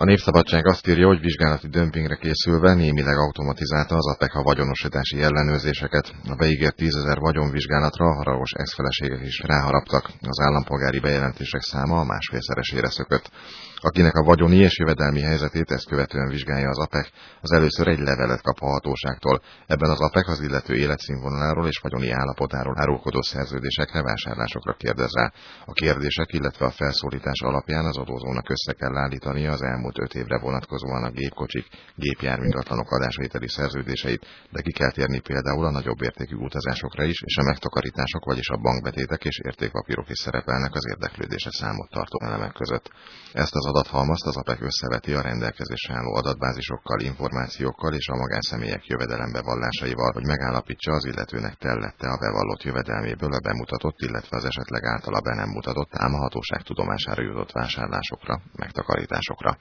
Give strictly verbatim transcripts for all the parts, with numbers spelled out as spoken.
A Népszabadság azt írja, hogy vizsgálati dömpingre készülve némileg automatizálta az APEC a vagyonosítási ellenőrzéseket. A beígért tízezer vagyonvizsgálatra a haragos ex-feleségek is ráharaptak. Az állampolgári bejelentések száma a másfélszeresére szökött. Akinek a vagyoni és jövedelmi helyzetét ezt követően vizsgálja az APEC, az először egy levelet kap a hatóságtól. Ebben az APEC az illető életszínvonaláról és vagyoni állapotáról árulkodó szerződésekre, vásárlásokra kérdez rá. A kérdések, illetve a felszólítás alapján az adózónak össze kell állítania az elmúlt öt évre vonatkozóan a gépkocsik, gépjárműingatlanok adásvételi szerződéseit, de ki kell térni például a nagyobb értékű utazásokra is, és a megtakarítások, vagyis a bankbetétek és értékpapírok is szerepelnek az érdeklődésre számot tartó elemek között. Ezt az adathalmazt az APEC összeveti a rendelkezésre álló adatbázisokkal, információkkal és a magánszemélyek jövedelembevallásaival, hogy megállapítsa, az illetőnek tellette a bevallott jövedelméből a bemutatott, illetve az esetleg általa be nem mutatott, ám a hatóság tudomására jutott vásárlásokra, megtakarításokra.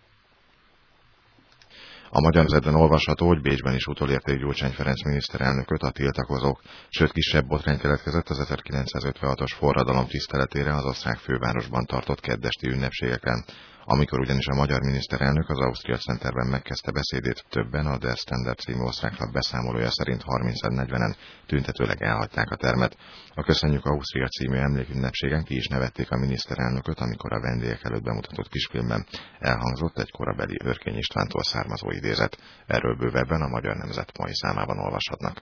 A Magyar Nemzetben olvasható, hogy Bécsben is utolérték Gyurcsány Ferenc miniszterelnököt a tiltakozók, sőt kisebb botrány keletkezett az ezerkilencszázötvenhatos forradalom tiszteletére az osztrák fővárosban tartott keddesti ünnepségeken. Amikor ugyanis a magyar miniszterelnök az Austria Centerben megkezdte beszédét, többen a Der Standard című osztrák lap beszámolója szerint harminc-negyvenen tüntetőleg elhagyták a termet. A Köszönjük Ausztria című emlékünnepségen ki is nevették a miniszterelnököt, amikor a vendégek előtt bemutatott kisfilmben elhangzott egy korabeli Örkény Istvántól származó idézet. Erről bővebben a Magyar Nemzet mai számában olvashatnak.